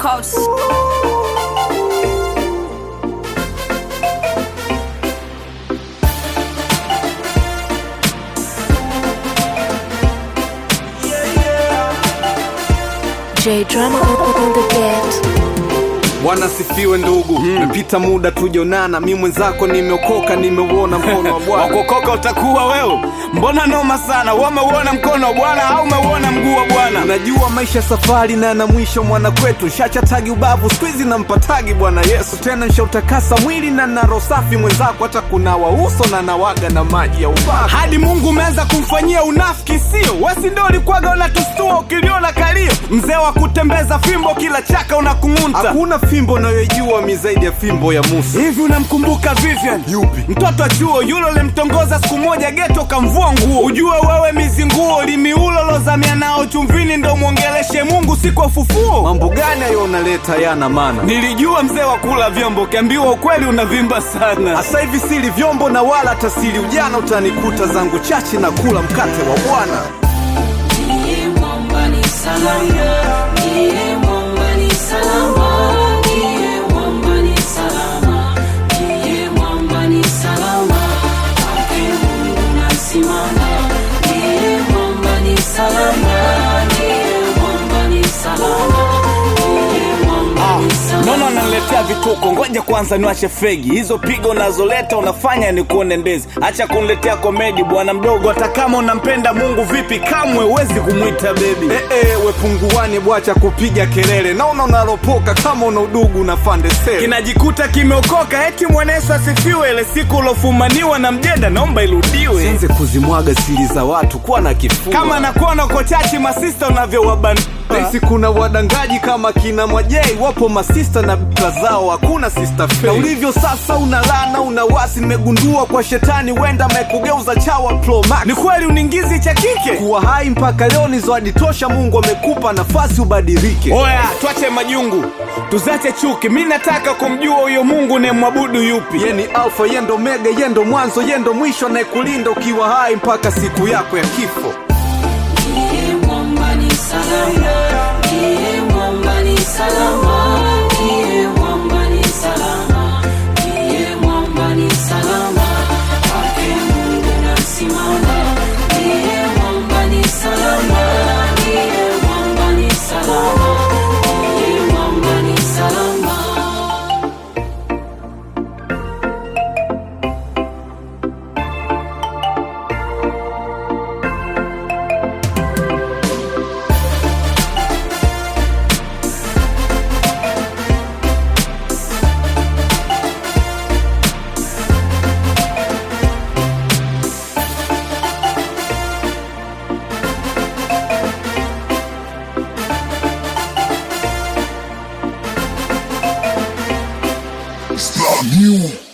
Records. J Drama on the beat. Bwana sifiwe ndugu, Mepita muda tujonana, mimi mwenzako nimeokoka, nimeuona mkono wa Bwana. Wakokoka utakuwa wewe, mbona noma sana, umeuona mkono wa Bwana au umeuona mguu wa Bwana? Najua maisha safari na mwisho mwana kwetu, shacha tagi ubavu squeeze na mpatagi Bwana Yesu. Tena nishautakasa mwili na roho safi, mwenzako hata kunawa uso na nawaga na maji ya upako. Hadi Mungu umeanza kumfanyia unafiki sio? Wewe ndio ulikuwaga unatustua ukiliona kalio, mzee wa kutembeza fimbo kila chaka unakung'unta. Hakuna fimbo unayojua mi zaidi ya fimbo ya Musa. Hivi unamkumbuka Vivian? Yupi? Mtoto wa chuo yule ulimtongoza siku moja geto kamvua nguo. Ujue wewe mizinguo limiulo lozamia nao chumvini ndo muongeleshe Mungu siku ufufuo. Mambo gani hayo unaleta yana maana? Nilijua mzee wa kula vyombo, kiambiwa ukweli unavimba sana. Asa hivi sili vyombo na wala tasili ujana, utanikuta zangu chachi na kula mkate wa Bwana. Niye mwamba ni salama, niye mwamba ni salama. Nono naletea vituko, ngoja kwanza niwache fegi. Hizo pigo unazoleta unafanya ni kuone ndezi. Acha kuniletea komedi bwana mdogo, hata kama unampenda Mungu vipi kamwe huwezi kumuita baby. We punguani bwacha kupiga kelele, naona unalopoka kama una udugu na fande sele. Kinajikuta kimeokoka eti mwenesu asifiwe, ile siku ulofumaniwa na mjeda naomba irudiwe. Sianze kuzimwaga siri za watu kwa na kifua. Kama nakuona uko chachi masista unavyowabana. Sisi kuna wadangaji kama kina Mwajei, wapo masista na bika zao, hakuna sister fake. Na ulivyo sasa unalana unawasi, nimegundua kwa shetani wenda mekugeuza chawa Pro Max. Ni kweli uningizi cha kike? Kuwa hai mpaka leo ni zawadi tosha, Mungu amekupa nafasi ubadilike. Oya, tuache majungu, tuzache chuki, mimi nataka kumjua huyo Mungu ne mwabudu yupi. Yeye ni Alpha, yeye ndo Omega, yeye ndo mwanzo, yeye ndo mwisho, anayekulinda ukiwa hai mpaka siku yako ya kifo. Niye mwamba ni salama, niye mwamba ni salama, niye mwamba ni salama, niye mwamba ni salama. Kwake Mungu nasimama, niye mwamba ni salama, niye mwamba ni salama, niye mwamba ni salama. Stop you.